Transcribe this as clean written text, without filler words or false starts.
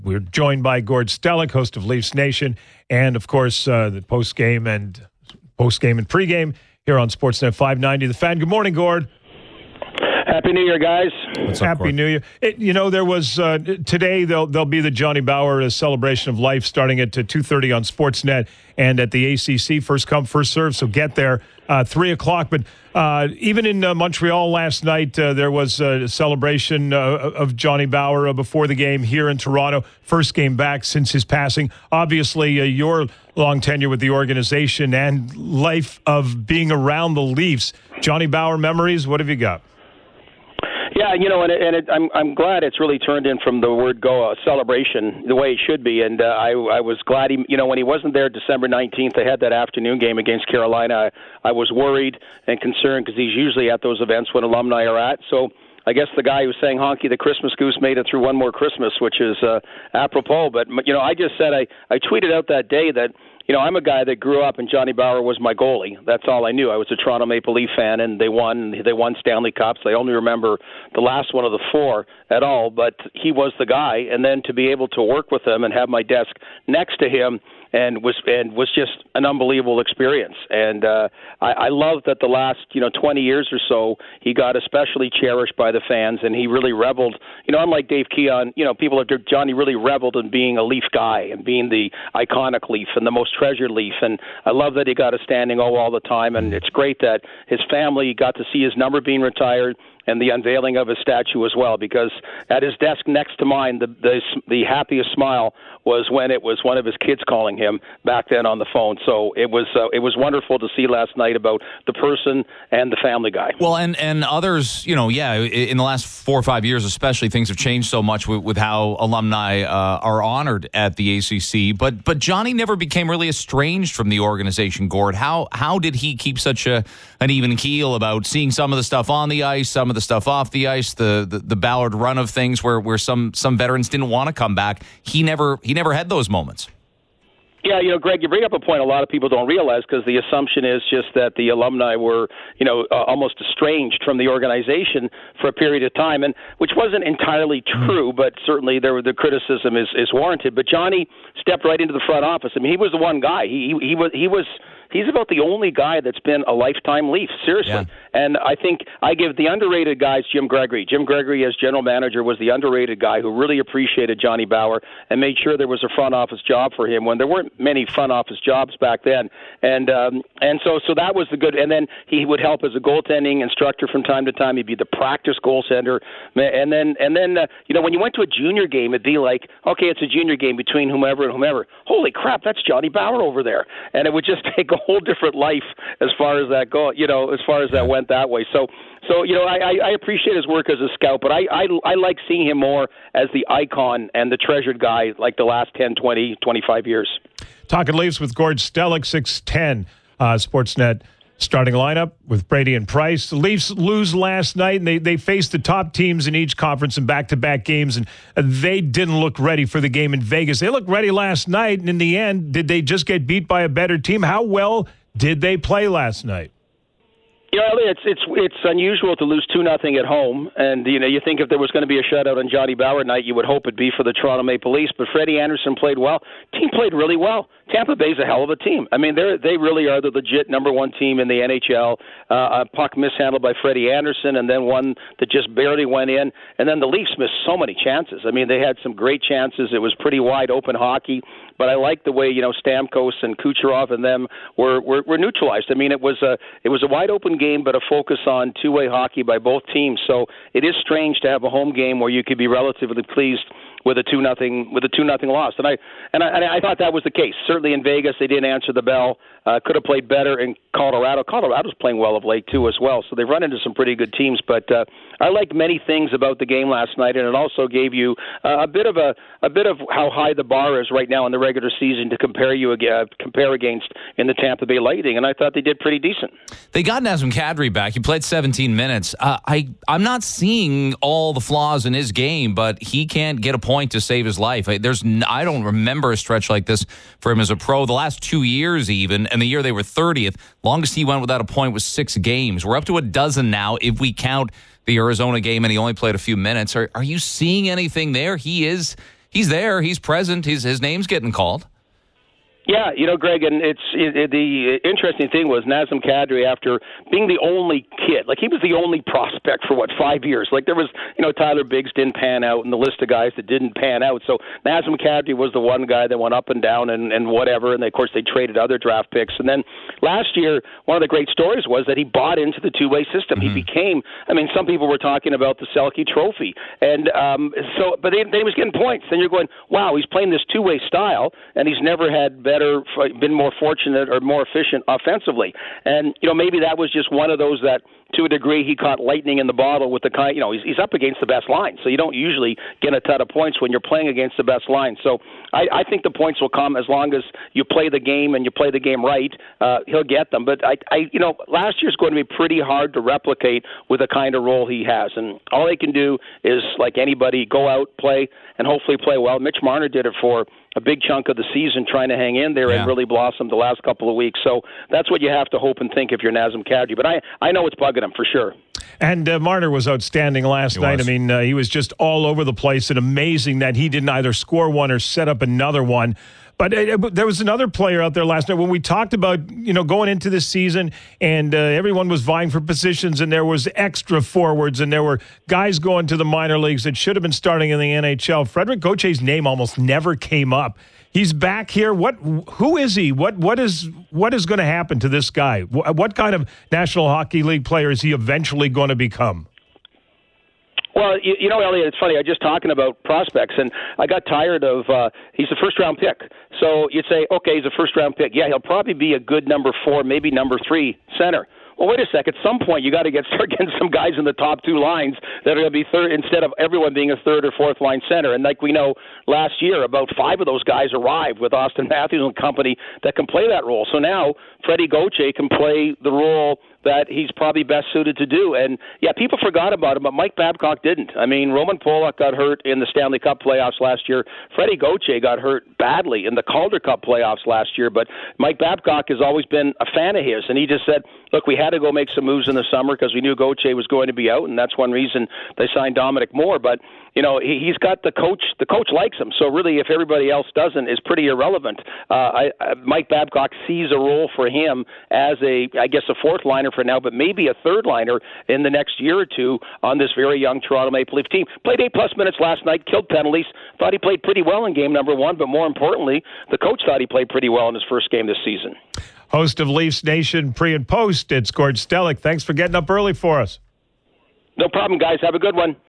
We're joined by Gord Stellick, host of Leafs Nation, and of course the post-game and pregame here on Sportsnet 590. The Fan. Good morning, Gord. Happy New Year, guys. What's up, Happy New Year. There was today there'll be the Johnny Bower celebration of life starting at 2:30 on Sportsnet and at the ACC. First come, first serve. So get there 3 o'clock. But even in Montreal last night, there was a celebration of Johnny Bower before the game here in Toronto. First game back since his passing. Obviously, your long tenure with the organization and life of being around the Leafs. Johnny Bower memories. What have you got? Yeah, I'm glad it's really turned in from the word go, a celebration, the way it should be. And I was glad when he wasn't there December 19th, they had that afternoon game against Carolina. I was worried and concerned because he's usually at those events when alumni are at. So I guess the guy who sang Honky the Christmas Goose made it through one more Christmas, which is apropos. But, I just said, I tweeted out that day that, I'm a guy that grew up and Johnny Bower was my goalie. That's all I knew. I was a Toronto Maple Leaf fan, and they won Stanley Cups. I only remember the last one of the four at all, but he was the guy. And then to be able to work with him and have my desk next to him and was just an unbelievable experience. And I love that the last 20 years or so he got especially cherished by the fans, and he really reveled. Unlike Dave Keon, Johnny really reveled in being a Leaf guy and being the iconic Leaf and the most treasured Leaf. And I love that he got a standing O all the time. And it's great that his family got to see his number being retired and the unveiling of his statue as well, because at his desk next to mine, the happiest smile was when it was one of his kids calling him back then on the phone. So it was wonderful to see last night about the person and the family guy. Well, and others, in the last 4 or 5 years especially, things have changed so much with how alumni are honored at the ACC. But Johnny never became really estranged from the organization, Gord. How did he keep such an even keel about seeing some of the stuff on the ice, some of the stuff off the ice, the Ballard run of things where some veterans didn't want to come back? He never had those moments. Yeah, Greg, you bring up a point a lot of people don't realize, because the assumption is just that the alumni were, almost estranged from the organization for a period of time, and which wasn't entirely true, but certainly the criticism is warranted. But Johnny stepped right into the front office. I mean, he was the one guy. He's about the only guy that's been a lifetime Leaf, seriously. Yeah. And I think I give the underrated guys Jim Gregory. Jim Gregory, as general manager, was the underrated guy who really appreciated Johnny Bower and made sure there was a front office job for him when there weren't many front office jobs back then. And so that was the good. And then he would help as a goaltending instructor from time to time. He'd be the practice goaltender. And then when you went to a junior game, it'd be like, okay, it's a junior game between whomever and whomever. Holy crap, that's Johnny Bower over there. And it would just take a whole different life as far as that as far as that went that way. So I appreciate his work as a scout, but I like seeing him more as the icon and the treasured guy like the last 10, 20, 25 years. Talking Leafs with Gord Stellick, 610 Sportsnet starting lineup with Brady and Price. The Leafs lose last night, and they faced the top teams in each conference in back-to-back games, and they didn't look ready for the game in Vegas. They looked ready last night, and in the end, did they just get beat by a better team? How well did they play last night? It's unusual to lose 2-0 at home, and you think if there was going to be a shutout on Johnny Bower night, you would hope it'd be for the Toronto Maple Leafs. But Freddie Anderson played well. Team played really well. Tampa Bay's a hell of a team. I mean, they really are the legit number one team in the NHL. A puck mishandled by Freddie Anderson, and then one that just barely went in. And then the Leafs missed so many chances. I mean, they had some great chances. It was pretty wide open hockey. But I like the way Stamkos and Kucherov and them were neutralized. I mean, it was a wide open game, but a focus on two-way hockey by both teams. So it is strange to have a home game where you could be relatively pleased with a 2-0 loss, and I thought that was the case. Certainly in Vegas, they didn't answer the bell. Could have played better in Colorado. Colorado's playing well of late too, as well. So they've run into some pretty good teams. But I liked many things about the game last night, and it also gave you a bit of how high the bar is right now in the regular season to compare against in the Tampa Bay Lightning. And I thought they did pretty decent. They got Nazem Kadri back. He played 17 minutes. I'm not seeing all the flaws in his game, but he can't get a point to save his life. I don't remember a stretch like this for him as a pro. The last 2 years even, and the year they were 30th, longest he went without a point was 6 games. We're up to a dozen now if we count the Arizona game, and he only played a few minutes. Are you seeing anything there? He is he's there, he's present, his name's getting called. Yeah, Greg, and the interesting thing was Nazem Kadri, after being the only kid, like he was the only prospect for 5 years. Like there was, Tyler Biggs didn't pan out, and the list of guys that didn't pan out. So Nazem Kadri was the one guy that went up and down and whatever. And of course they traded other draft picks. And then last year, one of the great stories was that he bought into the two-way system. Mm-hmm. He became. I mean, some people were talking about the Selke Trophy, and but then he was getting points. Then you're going, wow, he's playing this two-way style, and he's never had been more fortunate or more efficient offensively. And, maybe that was just one of those that, to a degree, he caught lightning in the bottle with the kind, he's up against the best line. So you don't usually get a ton of points when you're playing against the best line. So I think the points will come as long as you play the game and you play the game right. He'll get them. But last year's going to be pretty hard to replicate with the kind of role he has. And all they can do is, like anybody, go out, play, and hopefully play well. Mitch Marner did it for a big chunk of the season, trying to hang in there and really blossom the last couple of weeks. So that's what you have to hope and think if you're Nazem Kadri. But I know it's bugging him for sure. And Marner was outstanding last night. I mean, he was just all over the place, and amazing that he didn't either score one or set up another one. But there was another player out there last night when we talked about, going into this season, and everyone was vying for positions, and there was extra forwards, and there were guys going to the minor leagues that should have been starting in the NHL. Frederick Gauthier's name almost never came up. He's back here. Who is he? What is going to happen to this guy? What kind of National Hockey League player is he eventually going to become? Well, Elliot, it's funny. I was just talking about prospects, and I got tired of he's a first-round pick. So you'd say, okay, he's a first-round pick. Yeah, he'll probably be a good number 4, maybe number 3 center. Well, wait a sec. At some point, you got to start getting some guys in the top 2 lines that are going to be third instead of everyone being a third or fourth line center. And like we know, last year, about 5 of those guys arrived with Austin Matthews and company that can play that role. So now Freddie Gauthier can play the role that he's probably best suited to do. And, yeah, people forgot about him, but Mike Babcock didn't. I mean, Roman Polak got hurt in the Stanley Cup playoffs last year. Freddie Gauthier got hurt badly in the Calder Cup playoffs last year. But Mike Babcock has always been a fan of his, and he just said, look, we had to go make some moves in the summer because we knew Gauthier was going to be out, and that's one reason they signed Dominic Moore. But, he's got the coach. The coach likes him. So really, if everybody else doesn't, is pretty irrelevant. Mike Babcock sees a role for him as a fourth liner for now, but maybe a third liner in the next year or two on this very young Toronto Maple Leaf team. Played 8+ minutes last night, killed penalties. Thought he played pretty well in game number 1, but more importantly, the coach thought he played pretty well in his first game this season. Host of Leafs Nation Pre and Post, it's Gord Stellick. Thanks for getting up early for us. No problem, guys. Have a good one.